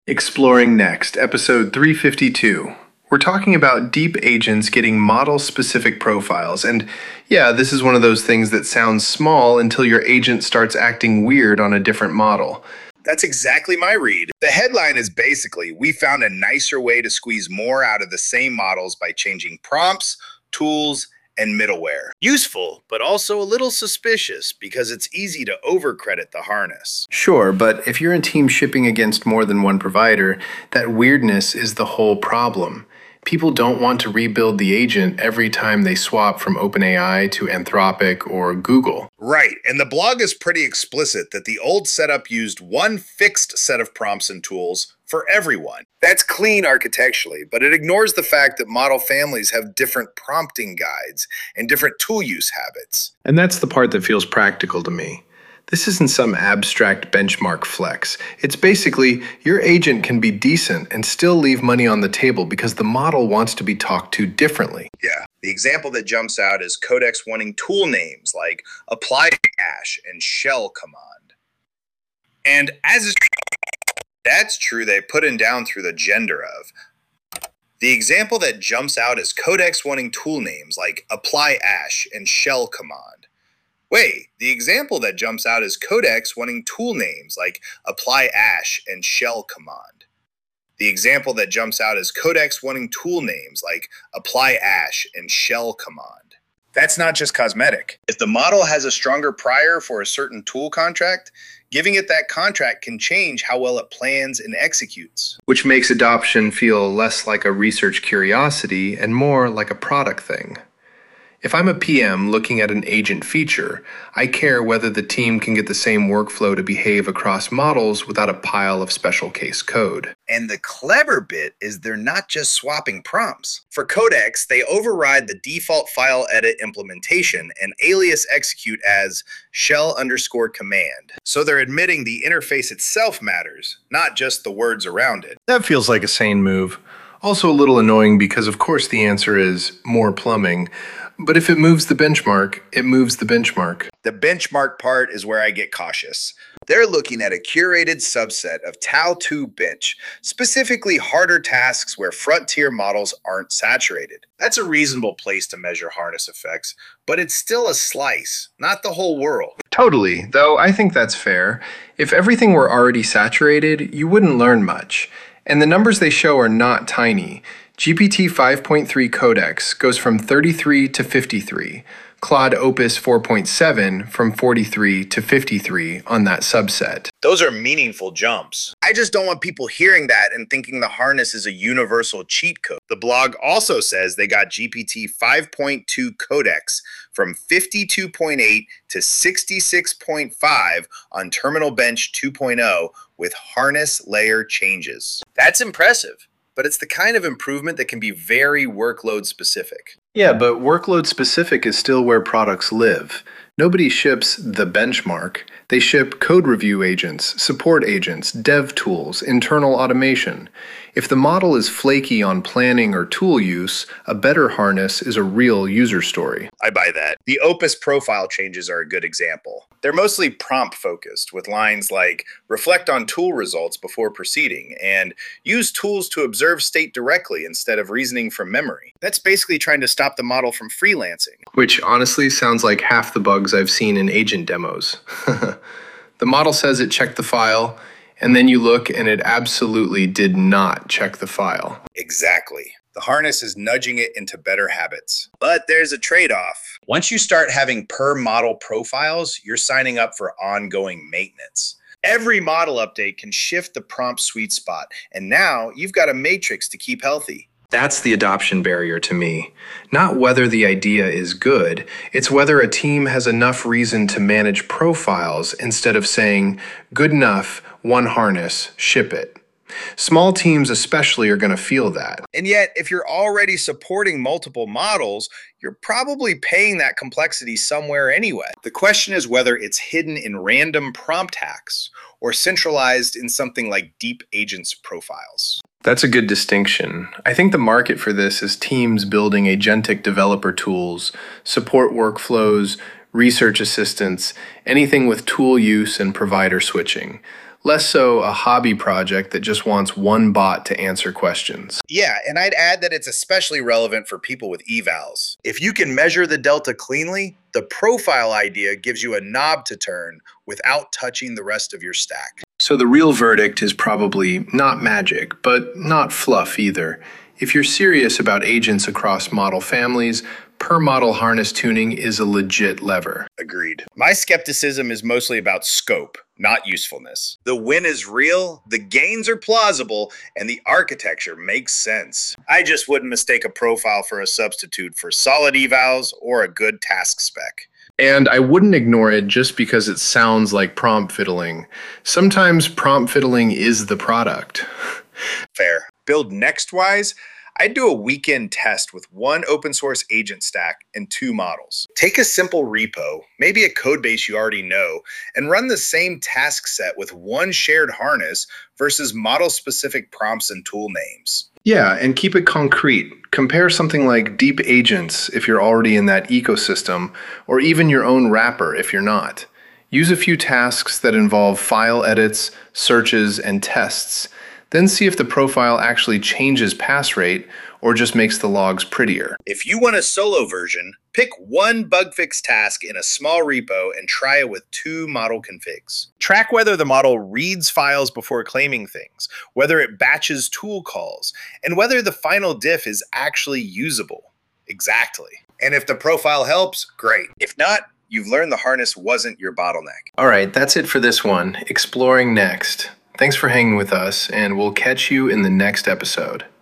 Exploring Next, episode 352. We're talking about deep agents getting model specific profiles. And yeah, this is one of those things that sounds small until your agent starts acting weird on a different model. That's exactly my read. The headline is basically, we found a nicer way to squeeze more out of the same models by changing prompts, tools, and middleware. Useful, but also a little suspicious because it's easy to overcredit the harness. Sure, but if you're in team shipping against more than one provider, that weirdness is the whole problem. People don't want to rebuild the agent every time they swap from OpenAI to Anthropic or Google. Right, and the blog is pretty explicit that the old setup used one fixed set of prompts and tools for everyone. That's clean architecturally, but it ignores the fact that model families have different prompting guides and different tool use habits. And that's the part that feels practical to me. This isn't some abstract benchmark flex. It's basically your agent can be decent and still leave money on the table because the model wants to be talked to differently. Yeah, the example that jumps out is Codex wanting tool names like apply hash and shell command. And that's true, they put in down through the gender of. The example that jumps out is Codex wanting tool names like apply ash and shell command. Wait, the example that jumps out is Codex wanting tool names like apply ash and shell command. The example that jumps out is Codex wanting tool names like apply ash and shell command. That's not just cosmetic. If the model has a stronger prior for a certain tool contract, giving it that contract can change how well it plans and executes. Which makes adoption feel less like a research curiosity and more like a product thing. If I'm a PM looking at an agent feature, I care whether the team can get the same workflow to behave across models without a pile of special case code. And the clever bit is they're not just swapping prompts. For Codex, they override the default file edit implementation and alias execute as shell_command. So they're admitting the interface itself matters, not just the words around it. That feels like a sane move. Also a little annoying because of course the answer is more plumbing. But if it moves the benchmark, it moves the benchmark. The benchmark part is where I get cautious. They're looking at a curated subset of Tau2 bench, specifically harder tasks where frontier models aren't saturated. That's a reasonable place to measure harness effects, but it's still a slice, not the whole world. Totally, though I think that's fair. If everything were already saturated, you wouldn't learn much. And the numbers they show are not tiny. GPT 5.3 Codex goes from 33 to 53, Claude Opus 4.7 from 43 to 53 on that subset. Those are meaningful jumps. I just don't want people hearing that and thinking the harness is a universal cheat code. The blog also says they got GPT 5.2 Codex from 52.8 to 66.5 on Terminal Bench 2.0 with harness layer changes. That's impressive. But it's the kind of improvement that can be very workload specific. Yeah, but workload specific is still where products live. Nobody ships the benchmark. They ship code review agents, support agents, dev tools, internal automation. If the model is flaky on planning or tool use, a better harness is a real user story. I buy that. The Opus profile changes are a good example. They're mostly prompt focused with lines like reflect on tool results before proceeding and use tools to observe state directly instead of reasoning from memory. That's basically trying to stop the model from freelancing. Which honestly sounds like half the bugs I've seen in agent demos. The model says it checked the file, and then you look and it absolutely did not check the file. Exactly. The harness is nudging it into better habits. But there's a trade-off. Once you start having per model profiles, you're signing up for ongoing maintenance. Every model update can shift the prompt sweet spot, and now you've got a matrix to keep healthy. That's the adoption barrier to me. Not whether the idea is good, it's whether a team has enough reason to manage profiles instead of saying, good enough, one harness, ship it. Small teams especially are going to feel that. And yet, if you're already supporting multiple models, you're probably paying that complexity somewhere anyway. The question is whether it's hidden in random prompt hacks or centralized in something like deep agents profiles. That's a good distinction. I think the market for this is teams building agentic developer tools, support workflows, research assistants, anything with tool use and provider switching. less so a hobby project that just wants one bot to answer questions. Yeah, and I'd add that it's especially relevant for people with evals. If you can measure the delta cleanly, the profile idea gives you a knob to turn without touching the rest of your stack. So the real verdict is probably not magic, but not fluff either. If you're serious about agents across model families, per model harness tuning is a legit lever. Agreed. My skepticism is mostly about scope, not usefulness. The win is real, the gains are plausible, and the architecture makes sense. I just wouldn't mistake a profile for a substitute for solid evals or a good task spec. And I wouldn't ignore it just because it sounds like prompt fiddling. Sometimes prompt fiddling is the product. Fair. Build Nextwise, I'd do a weekend test with one open source agent stack and 2 models. Take a simple repo, maybe a code base you already know, and run the same task set with one shared harness versus model specific prompts and tool names. Yeah, and keep it concrete. Compare something like Deep Agents if you're already in that ecosystem, or even your own wrapper if you're not. Use a few tasks that involve file edits, searches, and tests. Then see if the profile actually changes pass rate or just makes the logs prettier. If you want a solo version, pick one bug fix task in a small repo and try it with 2 model configs. Track whether the model reads files before claiming things, whether it batches tool calls, and whether the final diff is actually usable. Exactly. And if the profile helps, great. If not, you've learned the harness wasn't your bottleneck. All right, that's it for this one. Exploring next. Thanks for hanging with us, and we'll catch you in the next episode.